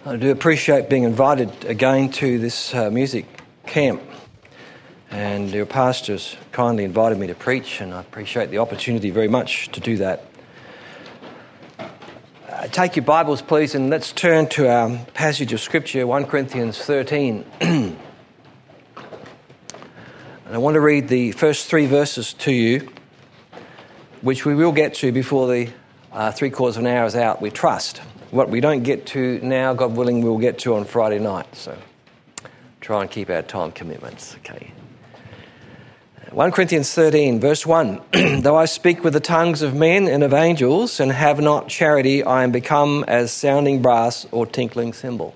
I do appreciate being invited again to this music camp, and your pastors kindly invited me to preach, and I appreciate the opportunity very much to do that. Take your Bibles, please, and let's turn to our passage of Scripture, 1 Corinthians 13. And I want to read the first 3 verses to you, which we will get to before the 3/4 of an hour is out, we trust. What we don't get to now, God willing, we'll get to on Friday night. So try and keep our time commitments. Okay. 1 Corinthians 13, verse 1. Though I speak with the tongues of men and of angels and have not charity, I am become as sounding brass or tinkling cymbal.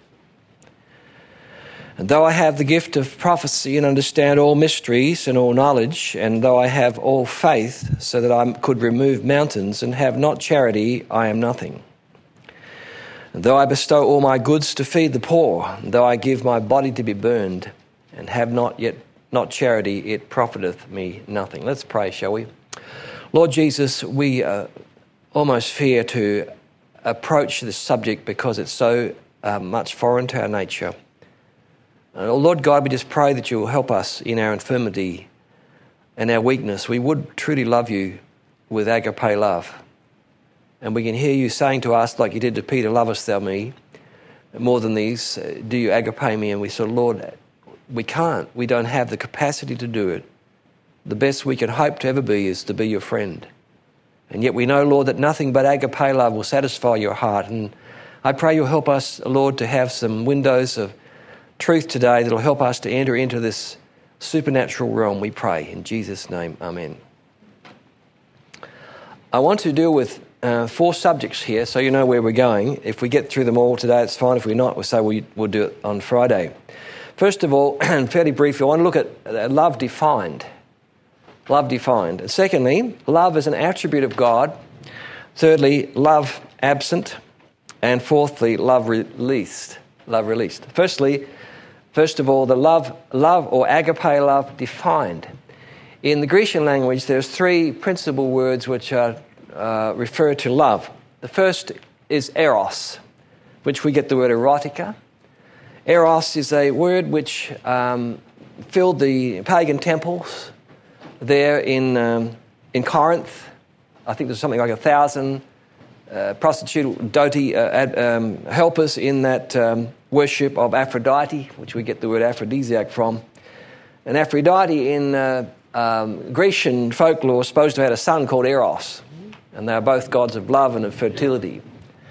And though I have the gift of prophecy and understand all mysteries and all knowledge, and though I have all faith so that I could remove mountains and have not charity, I am nothing. And though I bestow all my goods to feed the poor, and though I give my body to be burned, and have not charity, it profiteth me nothing. Let's pray, shall we? Lord Jesus, we almost fear to approach this subject because it's so much foreign to our nature. Lord God, we just pray that you will help us in our infirmity and our weakness. We would truly love you with agape love. And we can hear you saying to us, like you did to Peter, lovest thou me? More than these, do you agape me? And we said, Lord, we can't. We don't have the capacity to do it. The best we can hope to ever be is to be your friend. And yet we know, Lord, that nothing but agape love will satisfy your heart. And I pray you'll help us, Lord, to have some windows of truth today that will help us to enter into this supernatural realm, we pray. In Jesus' name, amen. I want to deal with 4 subjects here, so you know where we're going. If we get through them all today, it's fine. If we're not, we'll say we'll do it on Friday. First of all, fairly briefly, I want to look at love defined. Love defined. Secondly, love is an attribute of God. Thirdly, love absent. And fourthly, love released. Love released. First of all, the love or agape love defined. In the Grecian language, there's 3 principal words which are refer to love. The first is eros, which we get the word erotica. Eros is a word which filled the pagan temples there in Corinth. I think there's something like 1,000 prostitute doty helpers in that worship of Aphrodite, which we get the word aphrodisiac from. And Aphrodite in Grecian folklore is supposed to have had a son called Eros. And they are both gods of love and of fertility.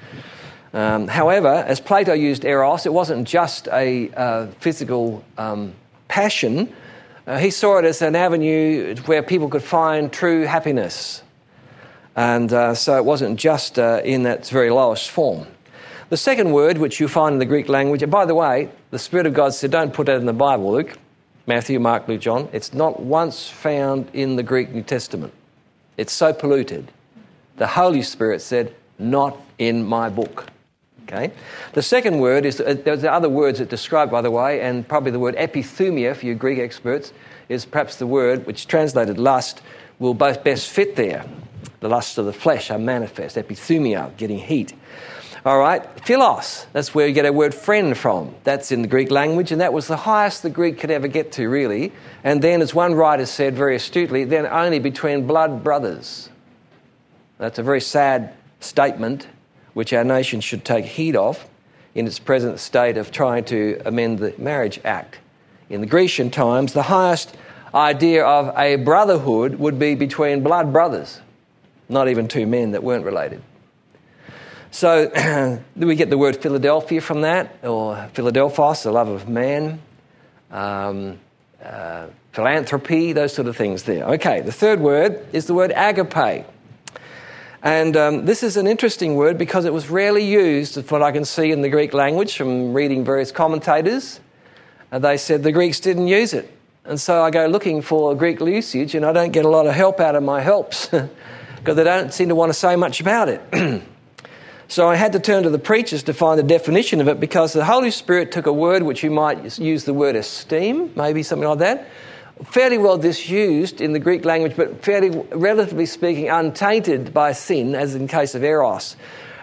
However, as Plato used eros, it wasn't just a physical passion. He saw it as an avenue where people could find true happiness. And so it wasn't just in its very lowest form. The second word, which you find in the Greek language, and by the way, the Spirit of God said, don't put that in the Bible, Luke. Matthew, Mark, Luke, John. It's not once found in the Greek New Testament. It's so polluted. The Holy Spirit said, not in my book. Okay. The second word is, there's other words that describe, by the way, and probably the word epithumia for you Greek experts is perhaps the word which translated lust will both best fit there. The lusts of the flesh are manifest. Epithumia, getting heat. All right. Philos, that's where you get our word friend from. That's in the Greek language, and that was the highest the Greek could ever get to, really. And then, as one writer said very astutely, then only between blood brothers. That's a very sad statement, which our nation should take heed of in its present state of trying to amend the Marriage Act. In the Grecian times, the highest idea of a brotherhood would be between blood brothers, not even 2 men that weren't related. So we get the word Philadelphia from that, or Philadelphos, the love of man, philanthropy, those sort of things there. Okay, the third word is the word agape. And this is an interesting word because it was rarely used, from what I can see in the Greek language from reading various commentators. They said the Greeks didn't use it. And so I go looking for Greek usage and I don't get a lot of help out of my helps because they don't seem to want to say much about it. So I had to turn to the preachers to find the definition of it because the Holy Spirit took a word which you might use the word esteem, maybe something like that, fairly well disused in the Greek language, but fairly, relatively speaking, untainted by sin, as in case of eros.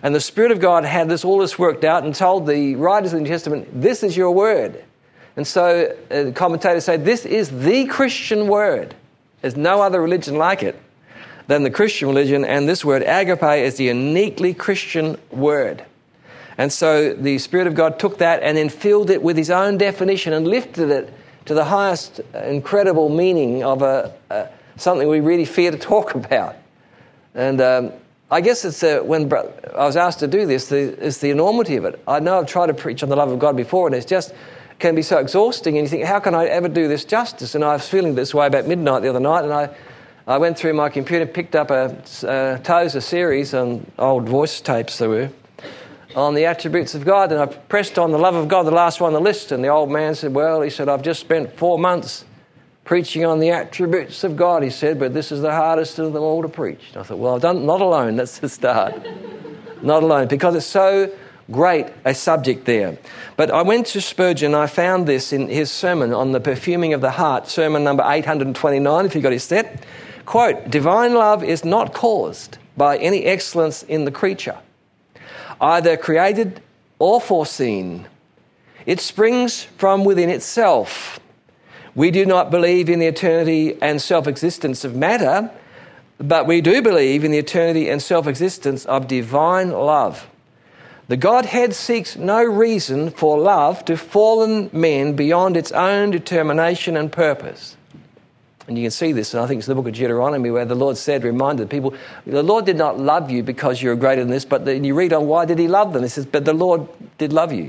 And the Spirit of God had all this worked out and told the writers of the New Testament, this is your word. And so commentators say this is the Christian word. There's no other religion like it than the Christian religion, and this word agape is the uniquely Christian word. And so the Spirit of God took that and then filled it with his own definition and lifted it to the highest incredible meaning of something we really fear to talk about. And I guess it's when I was asked to do this, it's the enormity of it. I know I've tried to preach on the love of God before, and it's just can be so exhausting, and you think, how can I ever do this justice? And I was feeling this way about midnight the other night, and I went through my computer, picked up a Tozer series on old voice tapes there were, on the attributes of God, and I pressed on the love of God, the last one on the list, and the old man said, he said, I've just spent 4 months preaching on the attributes of God, he said, but this is the hardest of them all to preach. And I thought, well, I've done not alone, that's the start. Not alone, because it's so great a subject there. But I went to Spurgeon, I found this in his sermon on the perfuming of the heart, sermon number 829, if you got his set. Quote, divine love is not caused by any excellence in the creature, either created or foreseen. It springs from within itself. We do not believe in the eternity and self-existence of matter, but we do believe in the eternity and self-existence of divine love. The Godhead seeks no reason for love to fallen men beyond its own determination and purpose. And you can see this, and I think it's the book of Deuteronomy where the Lord reminded people, the Lord did not love you because you're greater than this, but then you read on why did he love them? He says, but the Lord did love you.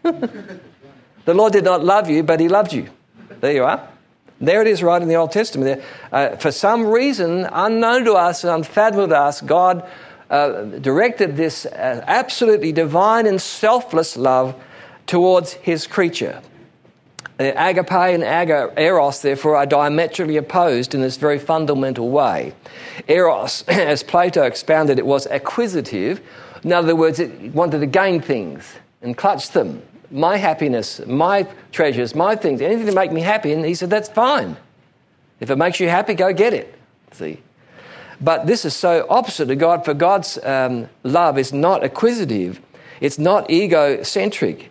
The Lord did not love you, but he loved you. There you are. There it is right in the Old Testament. For some reason, unknown to us and unfathomable to us, God directed this absolutely divine and selfless love towards his creature. Agape and eros, therefore, are diametrically opposed in this very fundamental way. Eros, as Plato expounded, it was acquisitive. In other words, it wanted to gain things and clutch them. My happiness, my treasures, my things, anything to make me happy. And he said, that's fine. If it makes you happy, go get it. See? But this is so opposite to God, for God's love is not acquisitive. It's not egocentric.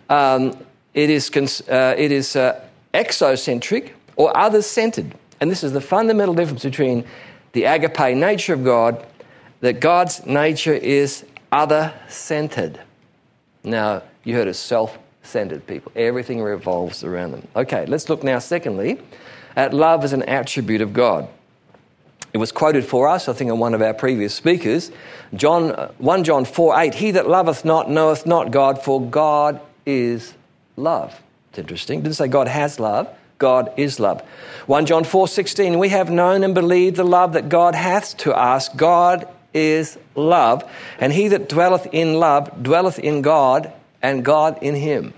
It is exocentric or others-centered. And this is the fundamental difference between the agape nature of God, that God's nature is other-centered. Now, you heard of self-centered people. Everything revolves around them. Okay, let's look now, secondly, at love as an attribute of God. It was quoted for us, I think, on one of our previous speakers, 1 John 4:8, he that loveth not knoweth not God, for God is love. It's interesting. It didn't say God has love. God is love. 1 John 4:16, we have known and believed the love that God hath to us. God is love. And he that dwelleth in love dwelleth in God, and God in him.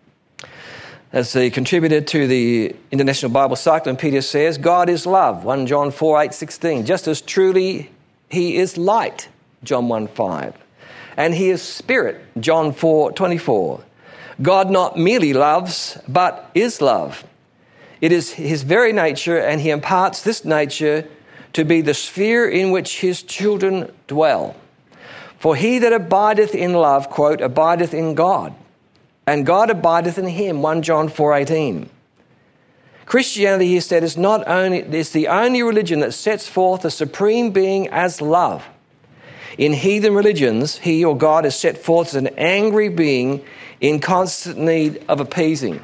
As the contributor to the International Bible Cyclopedia says, God is love. 1 John 4:8-16. Just as truly he is light. John 1:5. And he is spirit. John 4:24. God not merely loves, but is love. It is his very nature, and he imparts this nature to be the sphere in which his children dwell. For he that abideth in love, quote, abideth in God, and God abideth in him, 1 John 4:18. Christianity, he said, is the only religion that sets forth the supreme being as love. In heathen religions, he or God is set forth as an angry being in constant need of appeasing.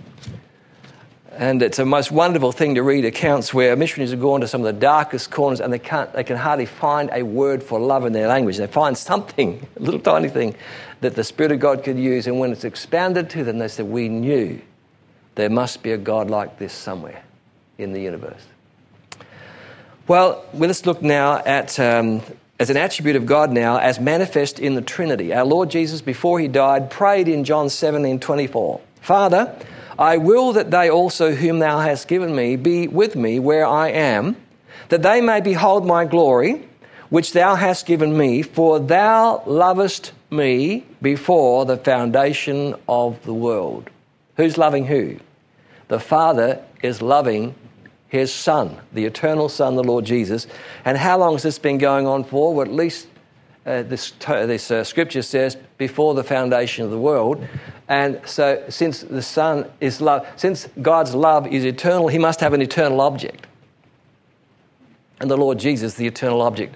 And it's a most wonderful thing to read accounts where missionaries have gone to some of the darkest corners and they can hardly find a word for love in their language. They find something, a little tiny thing, that the Spirit of God could use. And when it's expounded to them, they said, we knew there must be a God like this somewhere in the universe. Well, let's look now at, as an attribute of God now, as manifest in the Trinity. Our Lord Jesus, before he died, prayed in John 17:24, Father, I will that they also whom thou hast given me be with me where I am, that they may behold my glory, which thou hast given me, for thou lovest me before the foundation of the world. Who's loving who? The Father is loving his Son, the eternal Son, the Lord Jesus. And how long has this been going on for? Well, at least this scripture says, before the foundation of the world. And so since the Son is love, since God's love is eternal, he must have an eternal object. And the Lord Jesus, the eternal object.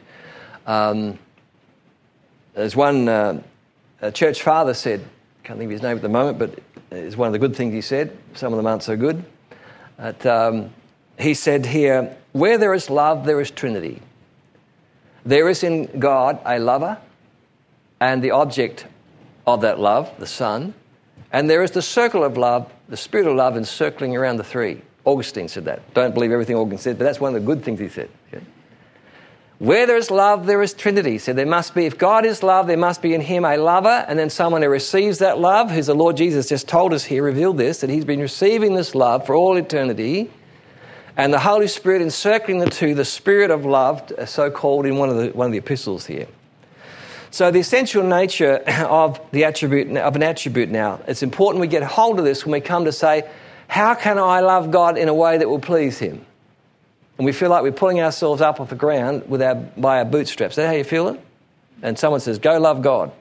As one a church father said, I can't think of his name at the moment, but it's one of the good things he said. Some of them aren't so good. But, he said here, where there is love, there is Trinity. There is in God a lover and the object of that love, the Son. And there is the circle of love, the spirit of love encircling around the three. Augustine said that. Don't believe everything Augustine said, but that's one of the good things he said. Okay? Where there is love, there is Trinity. So there must be, if God is love, there must be in him a lover, and then someone who receives that love, who's the Lord Jesus just told us here, revealed this, that he's been receiving this love for all eternity. And the Holy Spirit encircling the two, the Spirit of love, so called in one of the epistles here. So the essential nature of an attribute now, it's important we get hold of this when we come to say, how can I love God in a way that will please him? And we feel like we're pulling ourselves up off the ground by our bootstraps. Is that how you feel it? And someone says, go love God.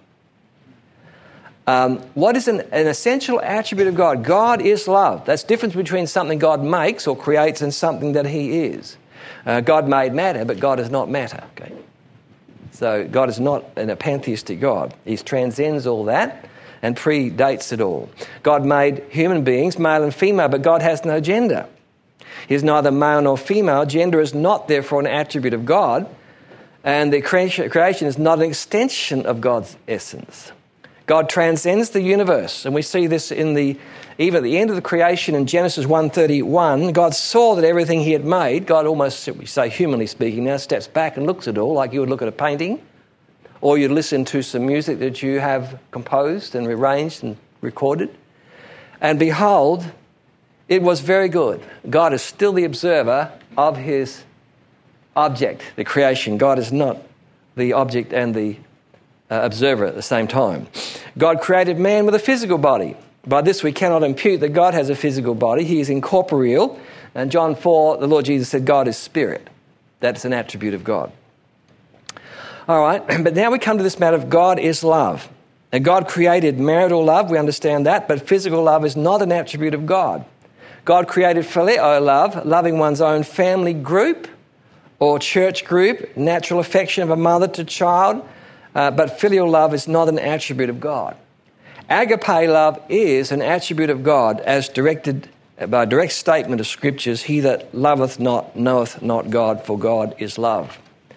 What is an essential attribute of God? God is love. That's the difference between something God makes or creates and something that he is. God made matter, but God is not matter. Okay? So God is not a pantheistic God. He transcends all that and predates it all. God made human beings, male and female, but God has no gender. He is neither male nor female. Gender is not, therefore, an attribute of God. And the creation is not an extension of God's essence. God transcends the universe, and we see this even at the end of the creation in Genesis 1:31. God saw that everything he had made, God almost, we say humanly speaking now, steps back and looks at it all like you would look at a painting, or you'd listen to some music that you have composed and arranged and recorded. And behold, it was very good. God is still the observer of his object, the creation. God is not the object and the observer at the same time. God created man with a physical body. By this we cannot impute that God has a physical body. He is incorporeal. And John 4, the Lord Jesus said God is spirit. That's an attribute of God. All right, but now we come to this matter of God is love. And God created marital love, we understand that, but physical love is not an attribute of God. God created phileo love, loving one's own family group or church group, natural affection of a mother to child, but filial love is not an attribute of God. Agape love is an attribute of God as directed by a direct statement of Scriptures, he that loveth not knoweth not God, for God is love.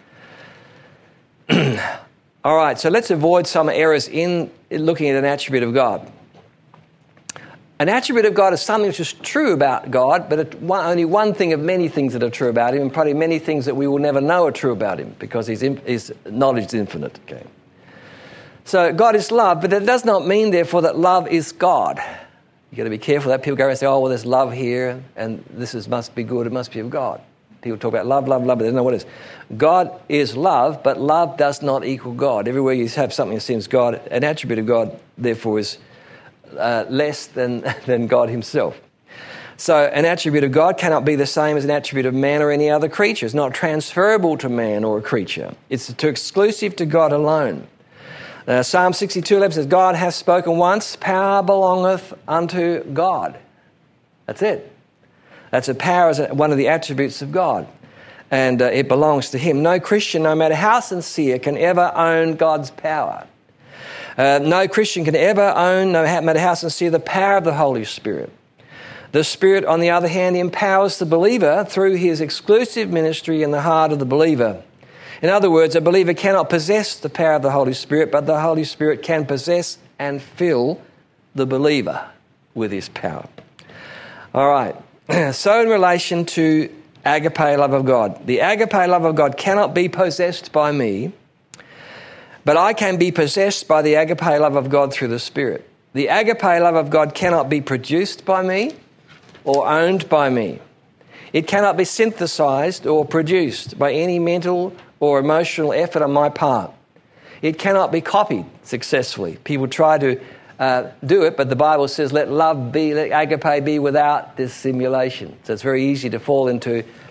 All right, so let's avoid some errors in looking at an attribute of God. An attribute of God is something which is true about God, but only one thing of many things that are true about him, and probably many things that we will never know are true about him, because his knowledge is infinite. Okay. So God is love, but it does not mean, therefore, that love is God. You've got to be careful that people go and say, oh, well, there's love here, and must be good, it must be of God. People talk about love, but they don't know what it is. God is love, but love does not equal God. Everywhere you have something that seems God, an attribute of God, therefore, is less than God himself. So an attribute of God cannot be the same as an attribute of man or any other creature. It's not transferable to man or a creature. It's exclusive to God alone. Psalm 62:11 says, God hath spoken once, power belongeth unto God. That's it. That's a power as one of the attributes of God. And it belongs to him. No Christian, no matter how sincere, can ever own God's power. No Christian can ever own, no matter how sincere, the power of the Holy Spirit. The Spirit, on the other hand, empowers the believer through his exclusive ministry in the heart of the believer. In other words, a believer cannot possess the power of the Holy Spirit, but the Holy Spirit can possess and fill the believer with his power. All right. So in relation to agape love of God, the agape love of God cannot be possessed by me, but I can be possessed by the agape love of God through the Spirit. The agape love of God cannot be produced by me or owned by me. It cannot be synthesized or produced by any mental or emotional effort on my part. It cannot be copied successfully. People try to do it, but the Bible says, let agape be without dissimulation. So it's very easy to fall into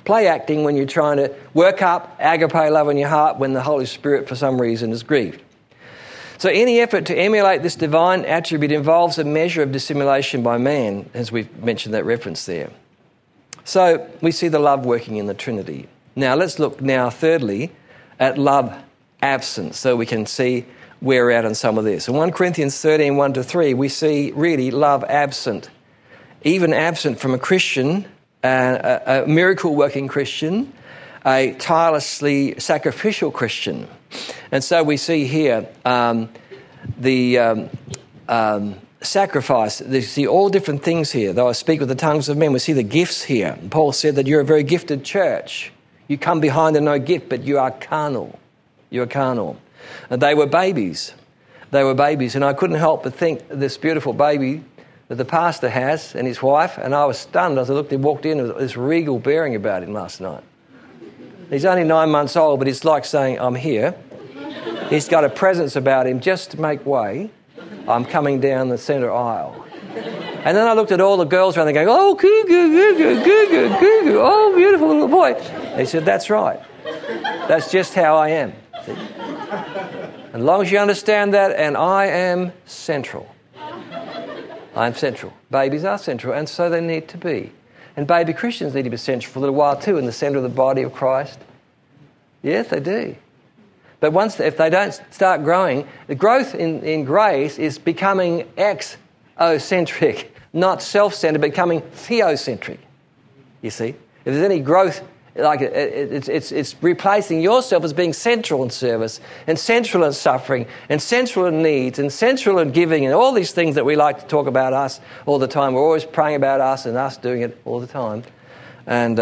play acting when you're trying to work up agape love in your heart when the Holy Spirit for some reason is grieved. So any effort to emulate this divine attribute involves a measure of dissimulation by man, as we've mentioned that reference there. So we see the love working in the Trinity. Now let's look now thirdly at love absent, so we can see where we're at on some of this. In 1 Corinthians 13, 1-3, we see really love absent. Even absent from a Christian, a miracle-working Christian, a tirelessly sacrificial Christian. And so we see here the sacrifice. You see all different things here. Though I speak with the tongues of men, we see the gifts here. And Paul said that you're a very gifted church. You come behind and no gift, but you are carnal. You are carnal. And they were babies. They were babies. And I couldn't help but think this beautiful baby that the pastor has and his wife, and I was stunned as I looked, he walked in with this regal bearing about him last night. He's only 9 months old, but it's like saying, I'm here. He's got a presence about him. Just to make way, I'm coming down the centre aisle. And then I looked at all the girls around there going, oh, goo, goo, goo, goo, goo, goo, goo, goo, oh, beautiful little boy. And he said, that's right. That's just how I am. See? As long as you understand that, and I am central. I'm central. Babies are central, and so they need to be. And baby Christians need to be central for a little while too, in the centre of the body of Christ. Yes, they do. But if they don't start growing, the growth in grace is becoming exocentric, not self-centred, but becoming theocentric. You see? If there's any growth, like it's replacing yourself as being central in service and central in suffering and central in needs and central in giving and all these things that we like to talk about us all the time. We're always praying about us and us doing it all the time. And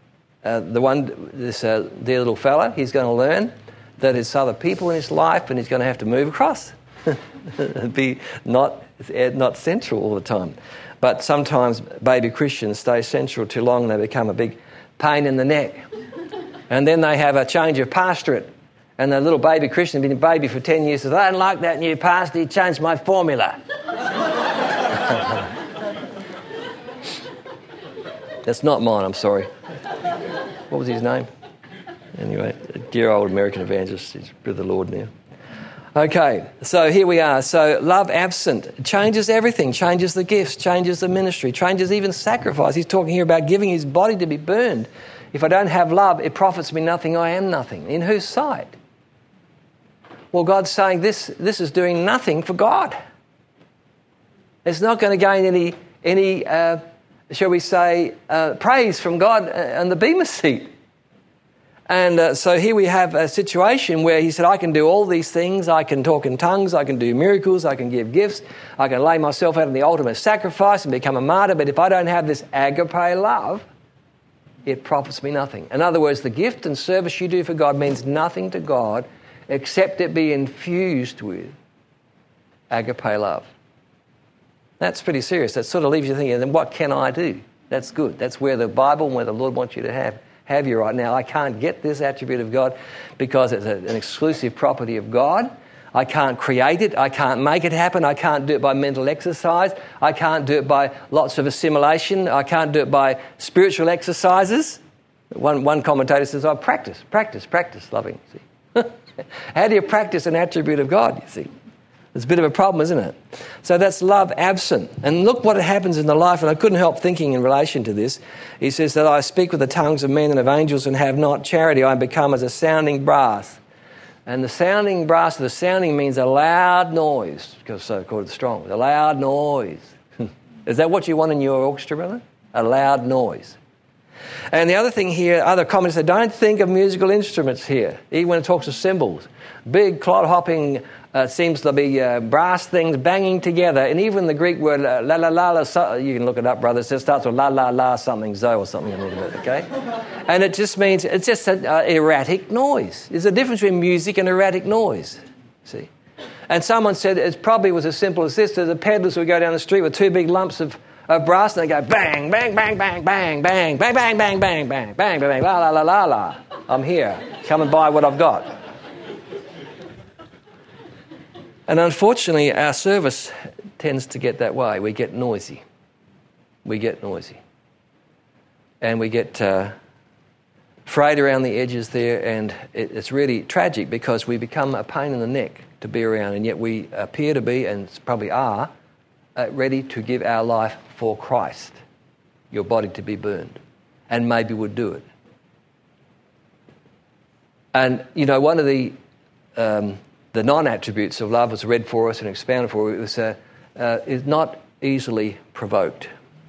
this dear little fella, he's going to learn that there's other people in his life and he's going to have to move across. Be not central all the time. But sometimes baby Christians stay central too long and they become a big pain in the neck. And then they have a change of pastorate. And the little baby Christian, been a baby for 10 years, says, I don't like that new pastor, he changed my formula. That's not mine, I'm sorry. What was his name? Anyway, a dear old American evangelist, he's with the Lord now. Okay, so here we are. So love absent changes everything, changes the gifts, changes the ministry, changes even sacrifice. He's talking here about giving his body to be burned. If I don't have love, it profits me nothing, I am nothing. In whose sight? Well, God's saying this is doing nothing for God. It's not going to gain any shall we say, praise from God on the bema seat. And so here we have a situation where he said, I can do all these things. I can talk in tongues. I can do miracles. I can give gifts. I can lay myself out in the ultimate sacrifice and become a martyr. But if I don't have this agape love, it profits me nothing. In other words, the gift and service you do for God means nothing to God except it be infused with agape love. That's pretty serious. That sort of leaves you thinking, then what can I do? That's good. That's where the Bible and where the Lord wants you to have you right now. I can't get this attribute of God because it's an exclusive property of God. I can't create it. I can't make it happen. I can't do it by mental exercise. I can't do it by lots of assimilation. I can't do it by spiritual exercises. One commentator says, practice loving. See? How do you practice an attribute of God, you see? It's a bit of a problem, isn't it? So that's love absent. And look what happens in the life, and I couldn't help thinking in relation to this. He says that I speak with the tongues of men and of angels and have not charity. I become as a sounding brass. And the sounding brass, the sounding means a loud noise, because so called the Strong. A loud noise. Is that what you want in your orchestra, brother? A loud noise. And the other thing here, other comments say, don't think of musical instruments here, even when it talks of cymbals. Big, clod-hopping, seems to be brass things banging together. And even the Greek word, la la la la, you can look it up, brother, it starts with la la la something, zo or something a little bit, okay? And it just means, it's just an erratic noise. There's a difference between music and erratic noise, see? And someone said it probably was as simple as this, that the peddlers would go down the street with two big lumps of brass and they go bang, bang, bang, bang, bang, bang, bang, bang, bang, bang, bang, bang, bang, bang, la la la la la. I'm here. Come and buy what I've got. And unfortunately, our service tends to get that way. We get noisy. And we get frayed around the edges there, and it's really tragic because we become a pain in the neck to be around, and yet we appear to be, and probably are, ready to give our life for Christ, your body to be burned, and maybe would do it. And, you know, one of the non-attributes of love was read for us and expounded for us. It was is not easily provoked.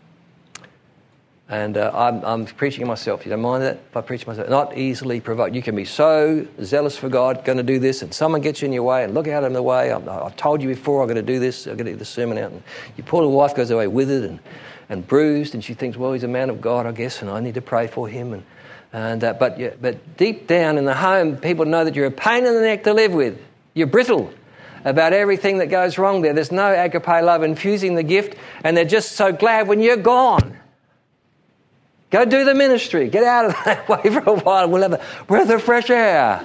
And I'm preaching myself. You don't mind that if I preach myself? Not easily provoked. You can be so zealous for God, going to do this, and someone gets in your way, and look out of the way. I've told you before, I'm going to do this. I'm going to get the sermon out. And your poor little wife goes away withered and bruised, and she thinks, well, he's a man of God, I guess, and I need to pray for him. But deep down in the home, people know that you're a pain in the neck to live with. You're brittle about everything that goes wrong there. There's no agape love infusing the gift, and they're just so glad when you're gone. Go do the ministry. Get out of that way for a while. We'll have a breath of fresh air.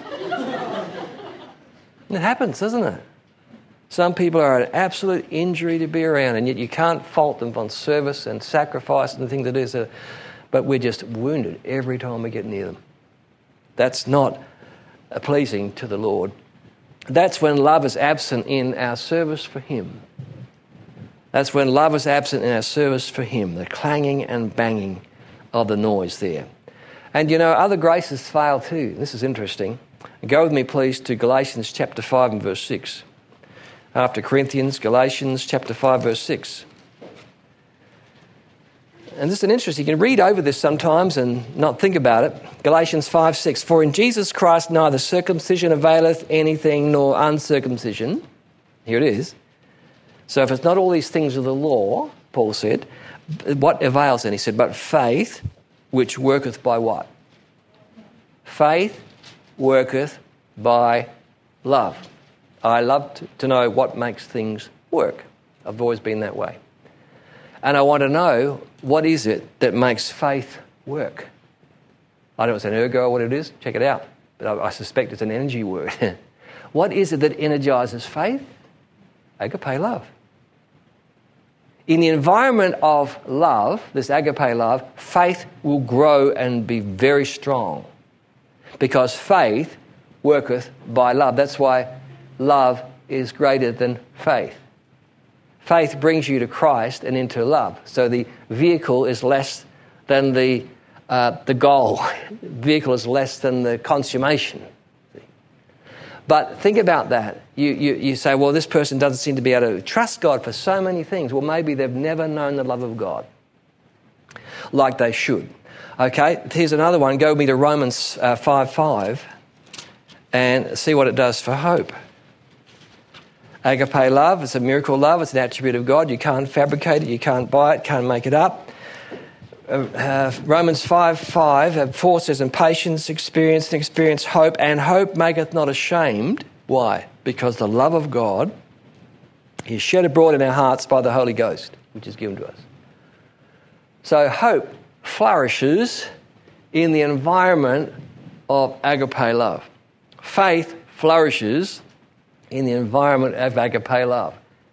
It happens, doesn't it? Some people are an absolute injury to be around, and yet you can't fault them on service and sacrifice and the thing to do. So, but we're just wounded every time we get near them. That's not pleasing to the Lord. That's when love is absent in our service for Him. That's when love is absent in our service for Him, the clanging and banging of the noise there. And you know, other graces fail too. This is interesting. Go with me, please, to Galatians chapter 5 and verse 6. After Corinthians, Galatians chapter 5, verse 6. And this is an interesting, you can read over this sometimes and not think about it. Galatians 5, 6. For in Jesus Christ neither circumcision availeth anything nor uncircumcision. Here it is. So if it's not all these things of the law, Paul said, what avails then? He said, but faith which worketh by what? Faith worketh by love. I love to know what makes things work. I've always been that way. And I want to know, what is it that makes faith work? I don't know if it's an ergo or what it is. Check it out. But I suspect it's an energy word. What is it that energizes faith? Agape love. In the environment of love, this agape love, faith will grow and be very strong. Because faith worketh by love. That's why love is greater than faith. Faith brings you to Christ and into love. So the vehicle is less than the goal. The vehicle is less than the consummation. But think about that. You say, well, this person doesn't seem to be able to trust God for so many things. Well, maybe they've never known the love of God like they should. Okay, here's another one. Go with me to Romans 5:5 and see what it does for hope. Agape love, it's a miracle love. It's an attribute of God. You can't fabricate it. You can't buy it. Can't make it up. Romans 5:5, 4 says, and patience, experience hope, and hope maketh not ashamed. Why? Because the love of God is shed abroad in our hearts by the Holy Ghost, which is given to us. So hope flourishes in the environment of agape love. Faith flourishes in the environment of agape love.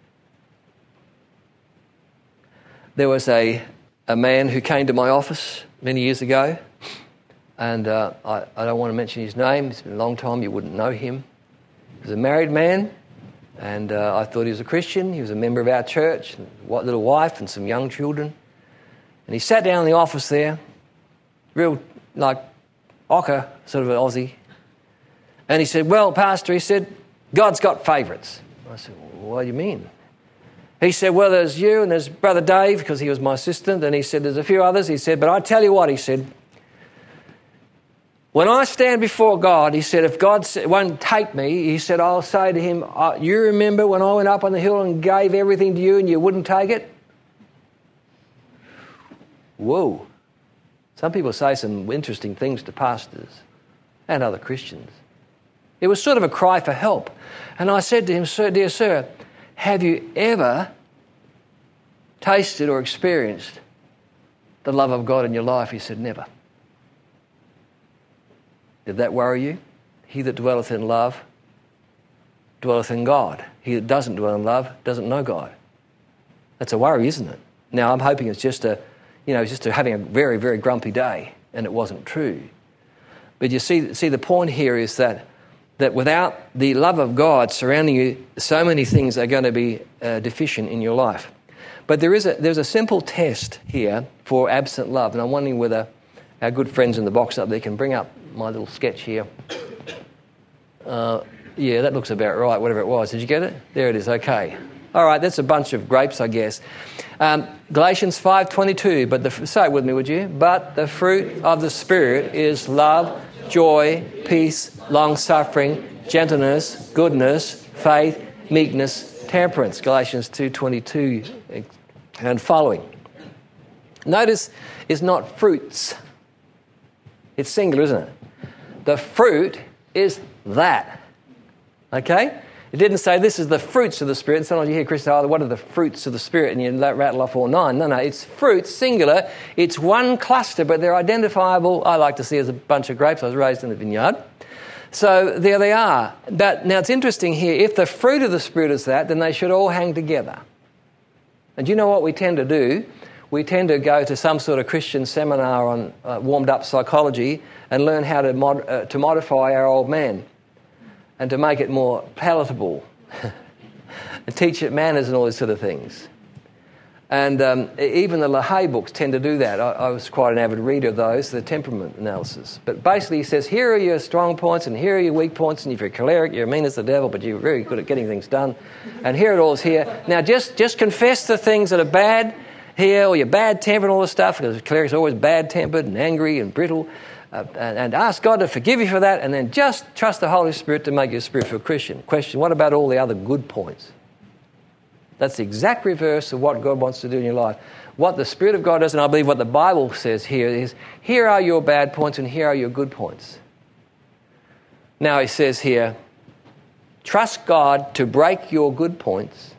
There was a man who came to my office many years ago, and I don't want to mention his name. It's been a long time. You wouldn't know him. He was a married man, and I thought he was a Christian. He was a member of our church, little wife and some young children. And he sat down in the office there, real like ochre, sort of an Aussie. And he said, well, Pastor, he said, God's got favourites. I said, well, what do you mean? He said, well, there's you and there's Brother Dave, because he was my assistant. And he said, there's a few others. He said, but I tell you what, he said, when I stand before God, he said, if God won't take me, he said, I'll say to him, you remember when I went up on the hill and gave everything to you and you wouldn't take it? Whoa. Some people say some interesting things to pastors and other Christians. It was sort of a cry for help. And I said to him, sir, dear sir, have you ever tasted or experienced the love of God in your life? He said, never. Did that worry you? He that dwelleth in love dwelleth in God. He that doesn't dwell in love doesn't know God. That's a worry, isn't it? Now, I'm hoping it's just having a very, very grumpy day, and it wasn't true. But you see the point here is that without the love of God surrounding you, so many things are going to be deficient in your life. But there's a simple test here for absent love, and I'm wondering whether our good friends in the box up there can bring up my little sketch here. Yeah, that looks about right, whatever it was. Did you get it? There it is, okay. All right, that's a bunch of grapes, I guess. Galatians 5:22, say it with me, would you? But the fruit of the Spirit is love, joy, peace, long-suffering, gentleness, goodness, faith, meekness, temperance. Galatians 2:22 and following. Notice it's not fruits. It's singular, isn't it? The fruit is that. Okay? It didn't say this is the fruits of the Spirit. Sometimes you hear Christians say, what are the fruits of the Spirit? And you rattle off all 9. No, it's fruits, singular. It's one cluster, but they're identifiable, I like to see, as a bunch of grapes. I was raised in a vineyard. So there they are. But now it's interesting here. If the fruit of the Spirit is that, then they should all hang together. And do you know what we tend to do? We tend to go to some sort of Christian seminar on warmed-up psychology and learn how to modify our old man and to make it more palatable and teach it manners and all these sort of things. And even the LaHaye books tend to do that. I was quite an avid reader of those, the temperament analysis. But basically he says, here are your strong points and here are your weak points, and if you're choleric, you're mean as the devil, but you're very good at getting things done. And here it all is here. Now just confess the things that are bad here, or you're bad-tempered and all this stuff, because choleric's always bad-tempered and angry and brittle. And ask God to forgive you for that, and then just trust the Holy Spirit to make you a spiritual Christian. Question, what about all the other good points? That's the exact reverse of what God wants to do in your life. What the Spirit of God does, and I believe what the Bible says here, is here are your bad points and here are your good points. Now he says here, trust God to break your good points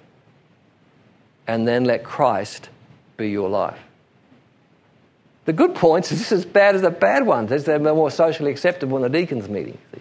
and then let Christ be your life. The good points is just as bad as the bad ones. They're more socially acceptable in the deacons' meeting. See?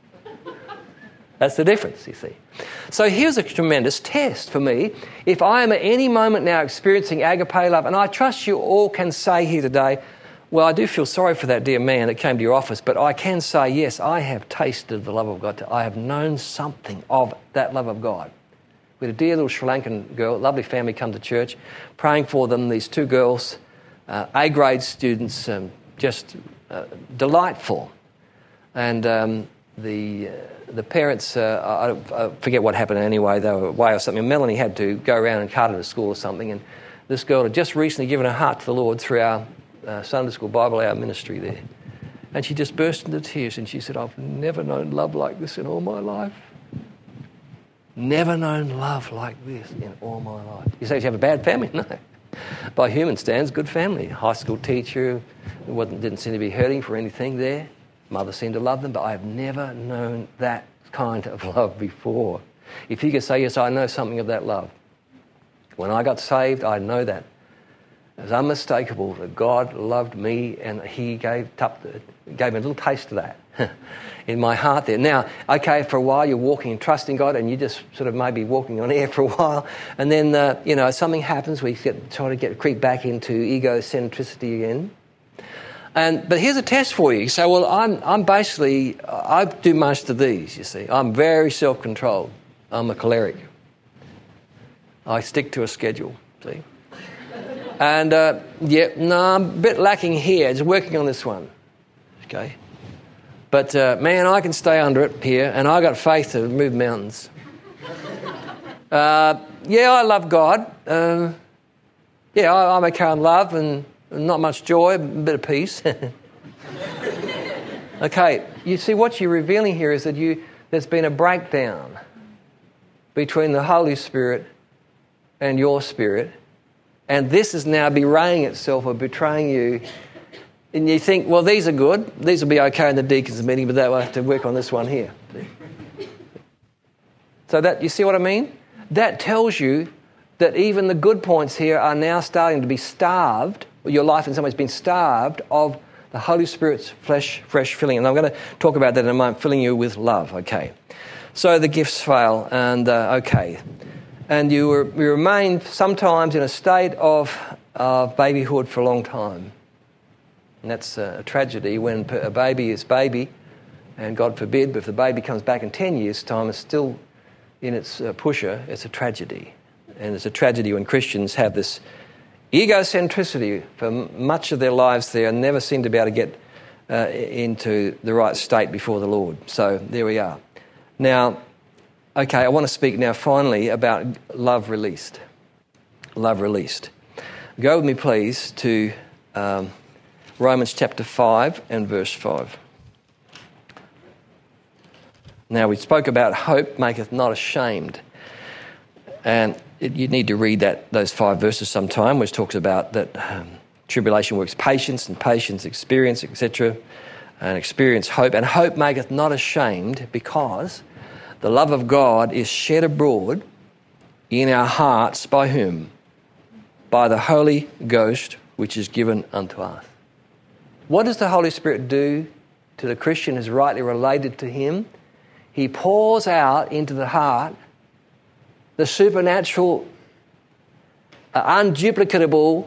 That's the difference, you see. So here's a tremendous test for me. If I am at any moment now experiencing agape love, and I trust you all can say here today, well, I do feel sorry for that dear man that came to your office, but I can say, yes, I have tasted the love of God. I have known something of that love of God. We had a dear little Sri Lankan girl, lovely family come to church, praying for them, these 2 girls, A-grade students, just delightful. And the parents, I forget what happened anyway, they were away or something. Melanie had to go around and cart her to school or something. And this girl had just recently given her heart to the Lord through our Sunday School Bible Hour ministry there. And she just burst into tears and she said, I've never known love like this in all my life. Never known love like this in all my life. You say, you have a bad family? No. By human standards, good family. High school teacher, didn't seem to be hurting for anything there. Mother seemed to love them, but I have never known that kind of love before. If you could say, yes, I know something of that love. When I got saved, I know that. It was unmistakable that God loved me and he gave me a little taste of that in my heart there. Now, okay, for a while you're walking and trusting God and you just sort of maybe walking on air for a while, and then, something happens, we try to creep back into egocentricity again. But here's a test for you. You say, well, I do most of these, you see. I'm very self-controlled. I'm a choleric. I stick to a schedule, see. And, I'm a bit lacking here. Just working on this one, okay. But, man, I can stay under it here, and I got faith to move mountains. I love God. I'm okay in love and not much joy, a bit of peace. Okay, you see what you're revealing here is that there's been a breakdown between the Holy Spirit and your spirit, and this is now bewraying itself or betraying you. And you think, well, these are good. These will be okay in the deacons' meeting, but they'll have to work on this one here. So that, you see what I mean? That tells you that even the good points here are now starting to be starved. Your life in some ways has been starved of the Holy Spirit's fresh filling. And I'm going to talk about that in a moment, filling you with love, okay. So the gifts fail, and okay. And you remain sometimes in a state of babyhood for a long time. And that's a tragedy when a baby is baby, and God forbid, but if the baby comes back in 10 years' time, it's still in its pusher, it's a tragedy. And it's a tragedy when Christians have this egocentricity for much of their lives there and never seem to be able to get into the right state before the Lord. So there we are. Now, okay, I want to speak now finally about love released. Love released. Go with me, please, to Romans chapter 5 and verse 5. Now, we spoke about hope maketh not ashamed. And you need to read those 5 verses sometime, which talks about that tribulation works patience, and patience experience, etc. And experience hope. And hope maketh not ashamed, because the love of God is shed abroad in our hearts by whom? By the Holy Ghost, which is given unto us. What does the Holy Spirit do to the Christian who's rightly related to him? He pours out into the heart the supernatural, unduplicatable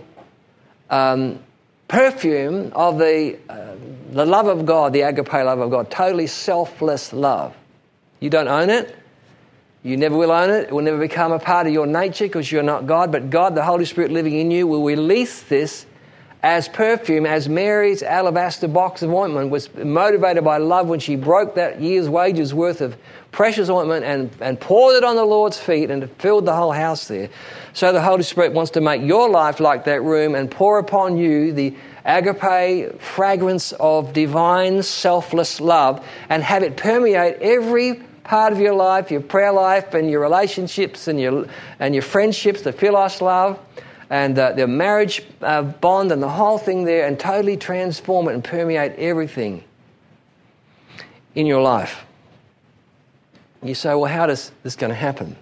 perfume of the love of God, the agape love of God, totally selfless love. You don't own it. You never will own it. It will never become a part of your nature because you're not God. But God, the Holy Spirit living in you, will release this as perfume, as Mary's alabaster box of ointment was motivated by love when she broke that year's wages worth of precious ointment and poured it on the Lord's feet and filled the whole house there. So the Holy Spirit wants to make your life like that room and pour upon you the agape fragrance of divine selfless love and have it permeate every part of your life, your prayer life and your relationships and your friendships, the philos love, and the marriage bond and the whole thing there, and totally transform it and permeate everything in your life. You say, well, how does this going to happen?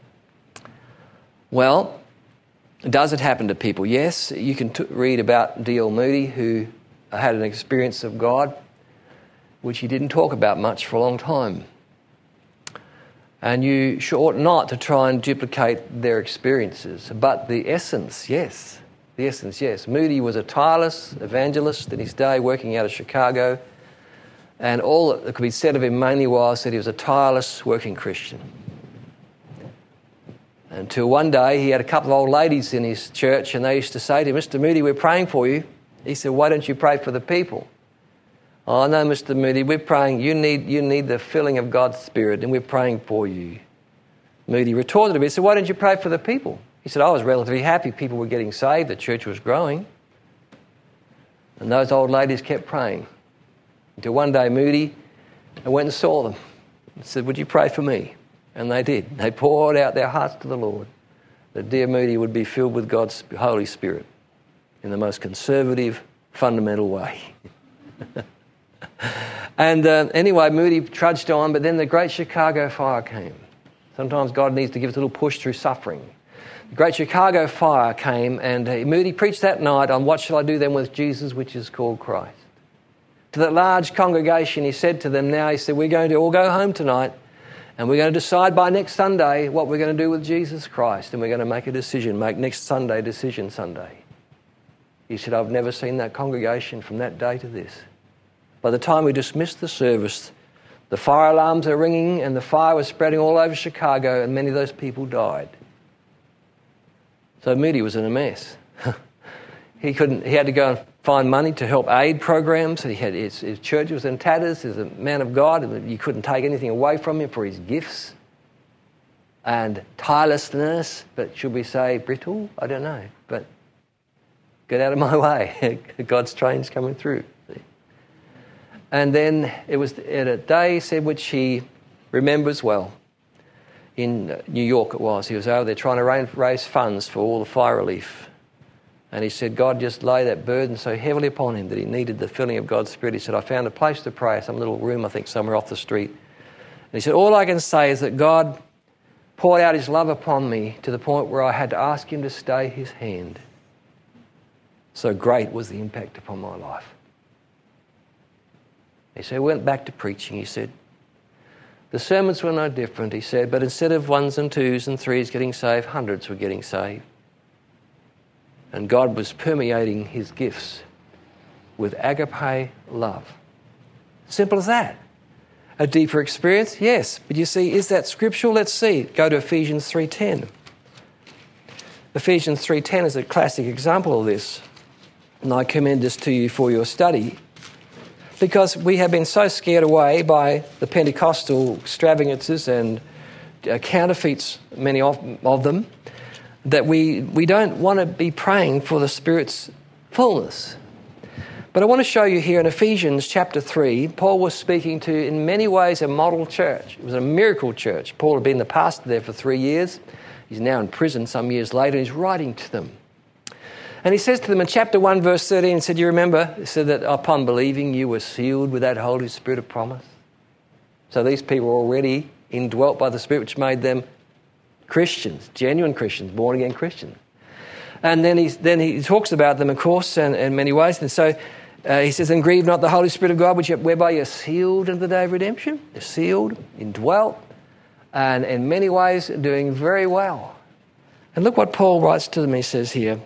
Well, does it happen to people? Yes, you can read about D.L. Moody, who had an experience of God, which he didn't talk about much for a long time. And you ought not to try and duplicate their experiences. But the essence, yes. The essence, yes. Moody was a tireless evangelist in his day, working out of Chicago. And all that could be said of him mainly was that he was a tireless working Christian. Until one day he had a couple of old ladies in his church, and they used to say to him, Mr. Moody, we're praying for you. He said, why don't you pray for the people? Oh, no, Mr. Moody, we're praying. You need the filling of God's Spirit, and we're praying for you. Moody retorted a bit. He said, why don't you pray for the people? He said, I was relatively happy. People were getting saved. The church was growing. And those old ladies kept praying. Until one day, Moody went and saw them and said, would you pray for me? And they did. They poured out their hearts to the Lord, that dear Moody would be filled with God's Holy Spirit in the most conservative, fundamental way. And anyway, Moody trudged on, but then the Great Chicago Fire came. Sometimes God needs to give us a little push through suffering. The Great Chicago Fire came, and Moody preached that night on what shall I do then with Jesus, which is called Christ. To that large congregation, he said to them now, he said, we're going to all go home tonight, and we're going to decide by next Sunday what we're going to do with Jesus Christ, and we're going to make a decision, make next Sunday Decision Sunday. He said, I've never seen that congregation from that day to this. By the time we dismissed the service, the fire alarms were ringing and the fire was spreading all over Chicago, and many of those people died. So Moody was in a mess. He had to go and find money to help aid programs. His church was in tatters. He's a man of God, and you couldn't take anything away from him for his gifts and tirelessness, but should we say brittle? I don't know. But get out of my way. God's train's coming through. And then it was at a day, said, which he remembers well. In New York it was. He was over there trying to raise funds for all the fire relief. And he said God just lay that burden so heavily upon him that he needed the filling of God's Spirit. He said, I found a place to pray, some little room, I think, somewhere off the street. And he said, all I can say is that God poured out his love upon me to the point where I had to ask him to stay his hand. So great was the impact upon my life. He said, went back to preaching, he said. The sermons were no different, he said, but instead of ones and twos and threes getting saved, hundreds were getting saved. And God was permeating his gifts with agape love. Simple as that. A deeper experience? Yes. But you see, is that scriptural? Let's see. Go to Ephesians 3:10. Ephesians 3:10 is a classic example of this. And I commend this to you for your study. Because we have been so scared away by the Pentecostal extravagances and counterfeits, many of them, that we don't want to be praying for the Spirit's fullness. But I want to show you here in Ephesians chapter 3, Paul was speaking to, in many ways, a model church. It was a miracle church. Paul had been the pastor there for 3 years. He's now in prison some years later, and he's writing to them. And he says to them in chapter 1, verse 13, he said, you remember, he said that upon believing you were sealed with that Holy Spirit of promise. So these people were already indwelt by the Spirit, which made them Christians, genuine Christians, born-again Christians. And then he talks about them, of course, in many ways. And so he says, and grieve not the Holy Spirit of God, whereby you're sealed unto the day of redemption. You're sealed, indwelt, and in many ways doing very well. And look what Paul writes to them, he says here.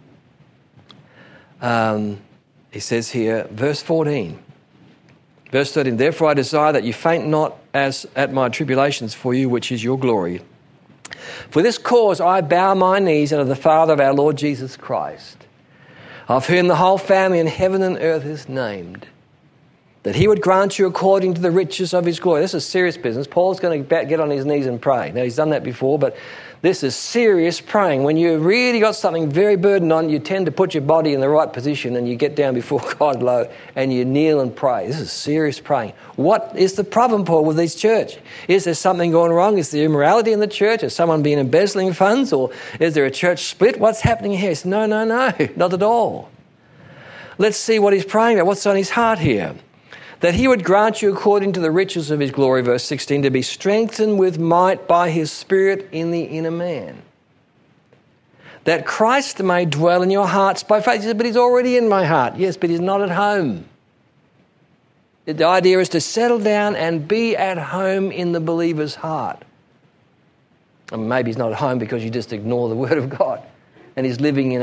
He says here, verse 14. Verse 13, therefore I desire that you faint not as at my tribulations for you, which is your glory. For this cause I bow my knees unto the Father of our Lord Jesus Christ, of whom the whole family in heaven and earth is named, that he would grant you according to the riches of his glory. This is serious business. Paul's going to get on his knees and pray. Now, he's done that before, but this is serious praying. When you really got something very burdened on, you tend to put your body in the right position and you get down before God low and you kneel and pray. This is serious praying. What is the problem, Paul, with this church? Is there something going wrong? Is there immorality in the church? Is someone being embezzling funds? Or is there a church split? What's happening here? He says, no, not at all. Let's see what he's praying about. What's on his heart here? That he would grant you according to the riches of his glory, verse 16, to be strengthened with might by his Spirit in the inner man. That Christ may dwell in your hearts by faith. He said, but he's already in my heart. Yes, but he's not at home. The idea is to settle down and be at home in the believer's heart. And maybe he's not at home because you just ignore the Word of God. And he's living in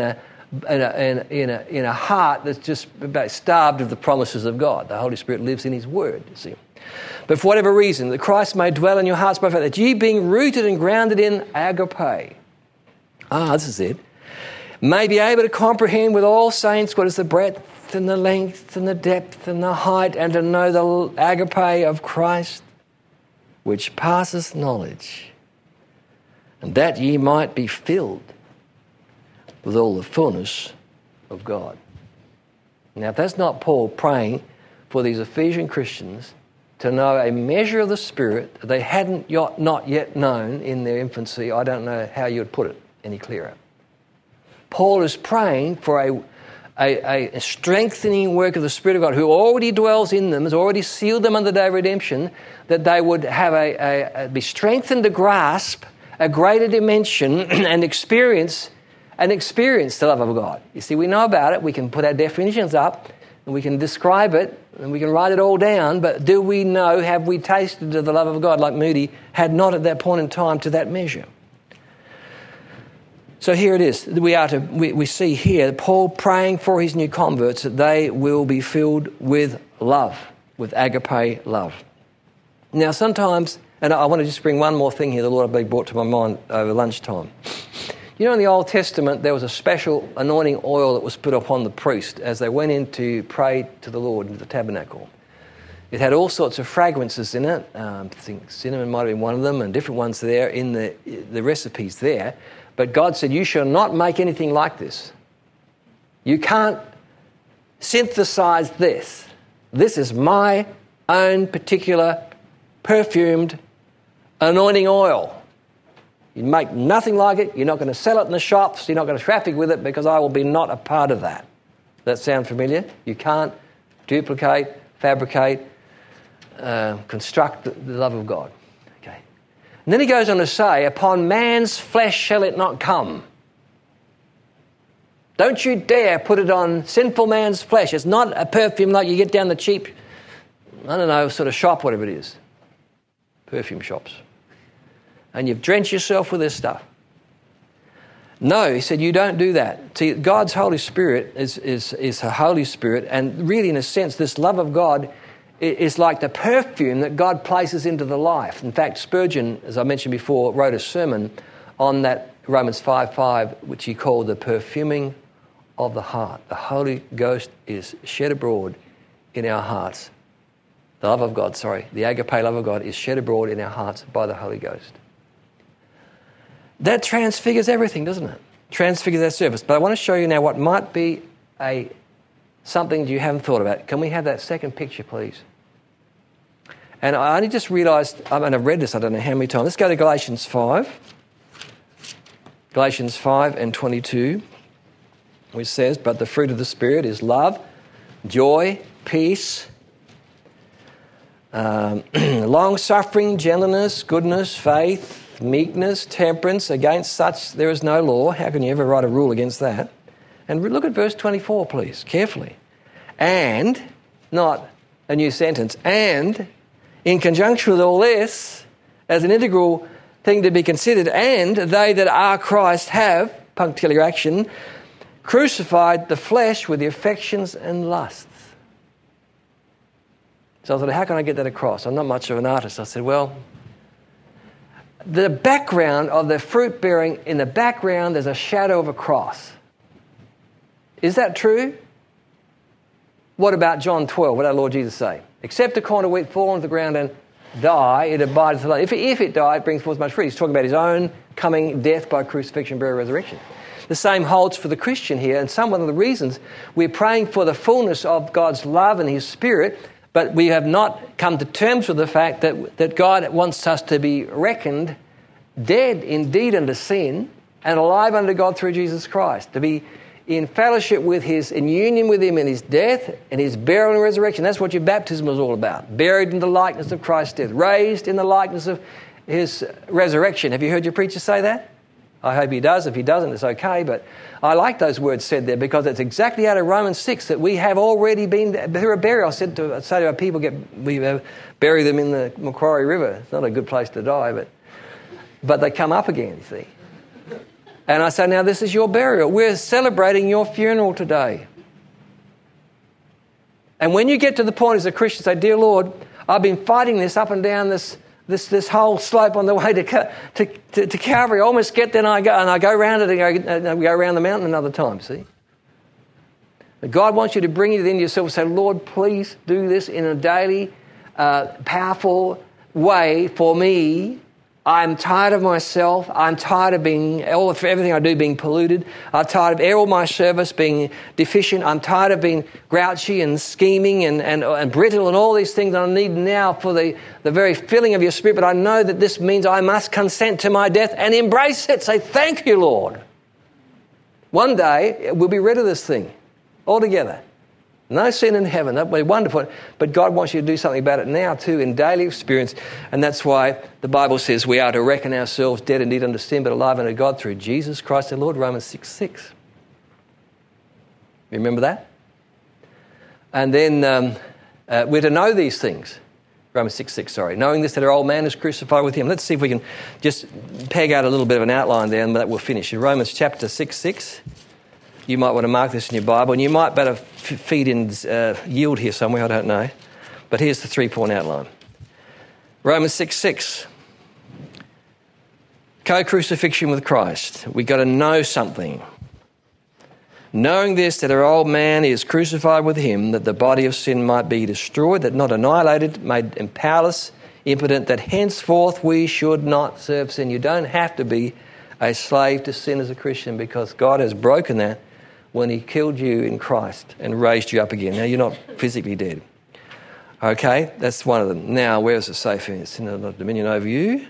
a heart that's just about starved of the promises of God. The Holy Spirit lives in his word, you see. But for whatever reason, that Christ may dwell in your hearts by faith, that ye being rooted and grounded in agape. This is it. May be able to comprehend with all saints what is the breadth and the length and the depth and the height, and to know the agape of Christ, which passeth knowledge, and that ye might be filled with all the fullness of God. Now, if that's not Paul praying for these Ephesian Christians to know a measure of the Spirit that they hadn't not yet known in their infancy, I don't know how you would put it any clearer. Paul is praying for a strengthening work of the Spirit of God who already dwells in them, has already sealed them under the day of redemption, that they would have be strengthened to grasp a greater dimension and experience the love of God. You see, we know about it. We can put our definitions up and we can describe it and we can write it all down, but do we know, have we tasted of the love of God like Moody had not at that point in time to that measure? So here it is. We see here Paul praying for his new converts that they will be filled with love, with agape love. Now sometimes, and I want to just bring one more thing here the Lord had brought to my mind over lunchtime. You know, in the Old Testament, there was a special anointing oil that was put upon the priest as they went in to pray to the Lord in the tabernacle. It had all sorts of fragrances in it. I think cinnamon might have been one of them, and different ones there in the recipes there. But God said, you shall not make anything like this. You can't synthesize this. This is my own particular perfumed anointing oil. You make nothing like it. You're not going to sell it in the shops. You're not going to traffic with it because I will be not a part of that. Does that sound familiar? You can't duplicate, fabricate, construct the love of God. Okay. And then he goes on to say, upon man's flesh shall it not come. Don't you dare put it on sinful man's flesh. It's not a perfume like you get down the cheap, sort of shop, whatever it is. Perfume shops. And you've drenched yourself with this stuff. No, he said, you don't do that. See, God's Holy Spirit is a Holy Spirit, and really, in a sense, this love of God is like the perfume that God places into the life. In fact, Spurgeon, as I mentioned before, wrote a sermon on that Romans 5:5, which he called the perfuming of the heart. The Holy Ghost is shed abroad in our hearts. The love of God, the agape love of God is shed abroad in our hearts by the Holy Ghost. That transfigures everything, doesn't it? Transfigures our service. But I want to show you now what might be something you haven't thought about. Can we have that second picture, please? And I only just realised, and I've read this I don't know how many times. Let's go to Galatians 5. Galatians 5 and 22, which says, but the fruit of the Spirit is love, joy, peace, long-suffering, gentleness, goodness, faith, meekness, temperance. Against such there is no law. How can you ever write a rule against that? And look at verse 24, please, carefully. And, not a new sentence, and in conjunction with all this, as an integral thing to be considered, and they that are Christ have, punctiliar action, crucified the flesh with the affections and lusts. So I thought, how can I get that across? I'm not much of an artist. I said, well, the background of the fruit bearing, in the background there's a shadow of a cross. Is that true? What about John 12? What did our Lord Jesus say? Except a corn of wheat fall on the ground and die, it abideth alone. If it die, it brings forth much fruit. He's talking about his own coming death by crucifixion, burial, resurrection. The same holds for the Christian here, and one of the reasons we're praying for the fullness of God's love and his Spirit, but we have not come to terms with the fact that God wants us to be reckoned dead indeed unto sin and alive unto God through Jesus Christ, to be in fellowship with in union with him in his death and his burial and resurrection. That's what your baptism was all about. Buried in the likeness of Christ's death, raised in the likeness of his resurrection. Have you heard your preacher say that? I hope he does. If he doesn't, it's okay. But I like those words said there because it's exactly out of Romans 6 that we have already been through a burial. I say to our people, we bury them in the Macquarie River. It's not a good place to die, but they come up again, you see. And I say, now this is your burial. We're celebrating your funeral today. And when you get to the point as a Christian, say, dear Lord, I've been fighting this up and down this whole slope on the way to Calvary. I almost get there and I go around it and go around the mountain another time, see? But God wants you to bring it into yourself and say, Lord, please do this in a daily, powerful way for me. I'm tired of myself. I'm tired of everything I do being polluted. I'm tired of all my service being deficient. I'm tired of being grouchy and scheming and brittle and all these things that I need now for the very filling of your Spirit. But I know that this means I must consent to my death and embrace it. Say, thank you, Lord. One day we'll be rid of this thing altogether. No sin in heaven. That would be wonderful. But God wants you to do something about it now too in daily experience. And that's why the Bible says we are to reckon ourselves dead indeed unto sin, but alive unto God through Jesus Christ our Lord, Romans 6:6. Remember that? And then we're to know these things. Romans 6:6, knowing this, that our old man is crucified with him. Let's see if we can just peg out a little bit of an outline there and that we'll finish. In Romans chapter 6:6. You might want to mark this in your Bible, and you might better feed in yield here somewhere, I don't know. But here's the 3-point outline. Romans 6:6. Co-crucifixion with Christ. We've got to know something. Knowing this, that our old man is crucified with him, that the body of sin might be destroyed, that not annihilated, made powerless, impotent, that henceforth we should not serve sin. You don't have to be a slave to sin as a Christian because God has broken that when he killed you in Christ and raised you up again. Now, you're not physically dead. Okay, that's one of them. Now, where does it say for you? Sin has not dominion over you.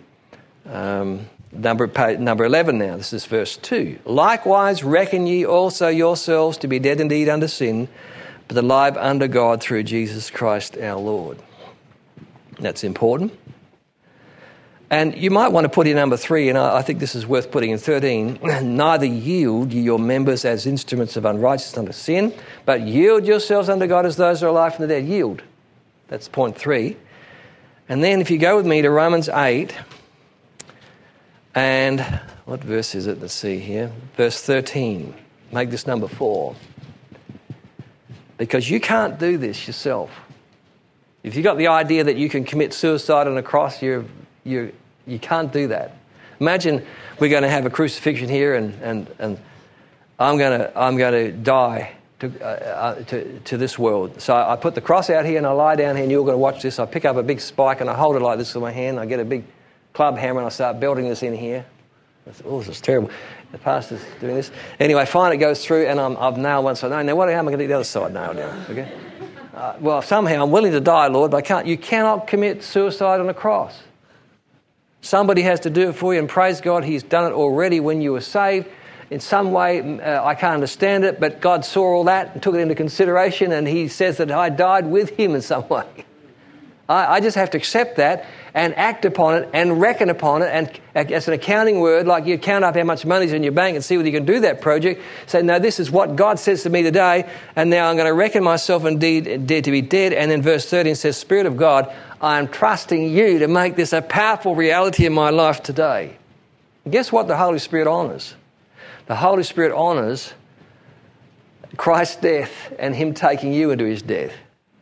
Number 11 now. This is verse 2. Likewise, reckon ye also yourselves to be dead indeed unto sin, but alive unto God through Jesus Christ our Lord. That's important. And you might want to put in number 3, and I think this is worth putting in 13. Neither yield ye your members as instruments of unrighteousness unto sin, but yield yourselves unto God as those who are alive from the dead. Yield. That's point 3. And then if you go with me to Romans 8, And what verse is it? Let's see here. Verse 13. Make this number 4. Because you can't do this yourself. If you've got the idea that you can commit suicide on a cross, you can't do that. Imagine we're going to have a crucifixion here, and I'm going to die to this world. So I put the cross out here, and I lie down here, and you're going to watch this. I pick up a big spike, and I hold it like this with my hand. I get a big club hammer, and I start belting this in here. Oh, this is terrible. The pastor's doing this. Anyway, fine, it goes through, and I've nailed one side. Now, how am I going to get the other side nailed down? Okay. Well, somehow I'm willing to die, Lord, but I can't. You cannot commit suicide on a cross. Somebody has to do it for you, and praise God, He's done it already when you were saved. In some way, I can't understand it, but God saw all that and took it into consideration, and He says that I died with Him in some way. I just have to accept that and act upon it and reckon upon it, and as an accounting word, like you count up how much money's in your bank and see whether you can do that project. Say, no, this is what God says to me today, and now I'm going to reckon myself indeed dead to be dead. And then verse 13 says, Spirit of God, I am trusting you to make this a powerful reality in my life today. And guess what the Holy Spirit honours? The Holy Spirit honours Christ's death and Him taking you into His death.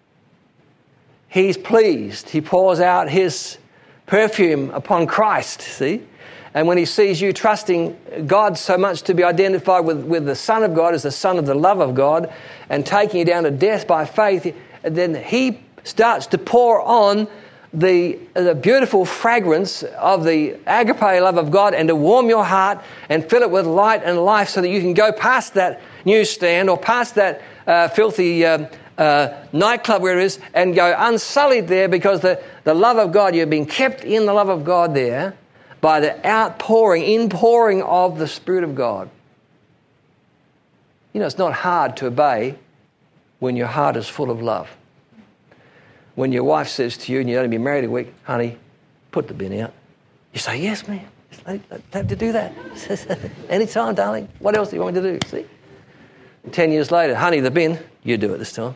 He's pleased. He pours out His perfume upon Christ, see? And when He sees you trusting God so much to be identified with the Son of God as the Son of the love of God and taking you down to death by faith, then He starts to pour on the beautiful fragrance of the agape love of God and to warm your heart and fill it with light and life so that you can go past that newsstand or past that filthy nightclub where it is and go unsullied there, because the love of God, you're being kept in the love of God there by the inpouring of the Spirit of God. You know, it's not hard to obey when your heart is full of love. When your wife says to you, and you've only been married a week, honey, put the bin out. You say, yes, ma'am. I have to do that. Anytime, darling. What else do you want me to do? See? 10 years later, honey, the bin, you do it this time.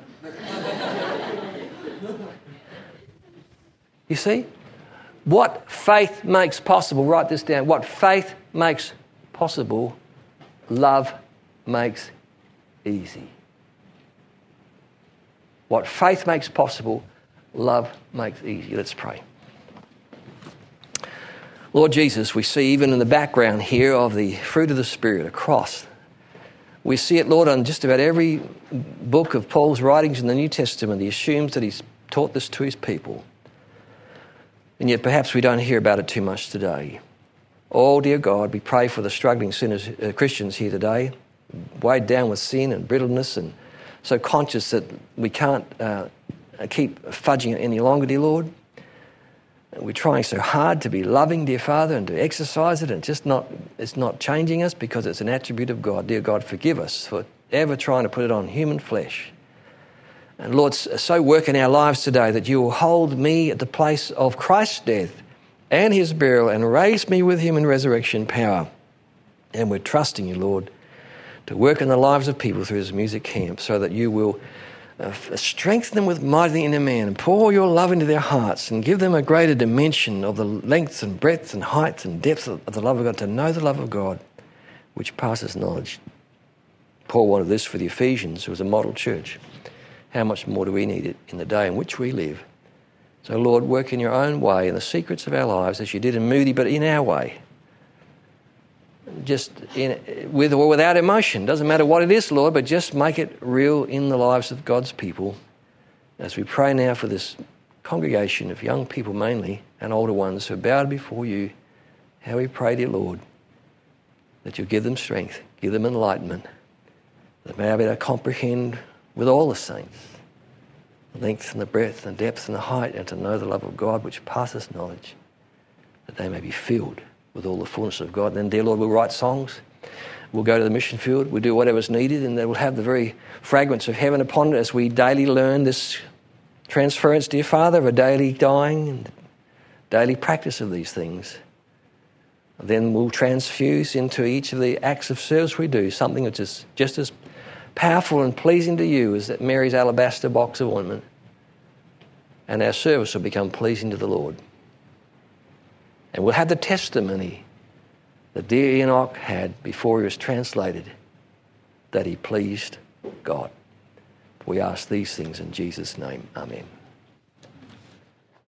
You see? What faith makes possible, write this down. What faith makes possible, love makes easy. What faith makes possible, love makes easy. Let's pray. Lord Jesus, we see even in the background here of the fruit of the Spirit, a cross. We see it, Lord, on just about every book of Paul's writings in the New Testament. He assumes that he's taught this to his people. And yet perhaps we don't hear about it too much today. Oh, dear God, we pray for the struggling sinners, Christians here today, weighed down with sin and brittleness and so conscious that we can't keep fudging it any longer, dear Lord. We're trying so hard to be loving, dear Father, and to exercise it, and it's not changing us because it's an attribute of God. Dear God, forgive us for ever trying to put it on human flesh. And Lord, so work in our lives today that you will hold me at the place of Christ's death and His burial and raise me with Him in resurrection power. And we're trusting you, Lord, to work in the lives of people through this music camp so that you will strengthen them with mighty inner man and pour your love into their hearts and give them a greater dimension of the length and breadth and height and depth of the love of God, to know the love of God which passes knowledge. Paul wanted this for the Ephesians, who was a model church. How much more do we need it in the day in which we live? So, Lord, work in your own way in the secrets of our lives as you did in Moody, but in our way. Just with or without emotion. Doesn't matter what it is, Lord, but just make it real in the lives of God's people. As we pray now for this congregation of young people mainly and older ones who are bowed before you, how we pray, dear Lord, that you'll give them strength, give them enlightenment, that they may be able to comprehend with all the saints the length and the breadth and depth and the height, and to know the love of God which passes knowledge, that they may be filled with all the fullness of God. And then, dear Lord, we'll write songs, we'll go to the mission field, we'll do whatever's needed, and they will have the very fragrance of heaven upon it as we daily learn this transference, dear Father, of a daily dying and daily practice of these things. Then we'll transfuse into each of the acts of service we do something which is just as powerful and pleasing to you as that Mary's alabaster box of ointment. And our service will become pleasing to the Lord. And we'll have the testimony the dear Enoch had before he was translated, that he pleased God. We ask these things in Jesus' name. Amen.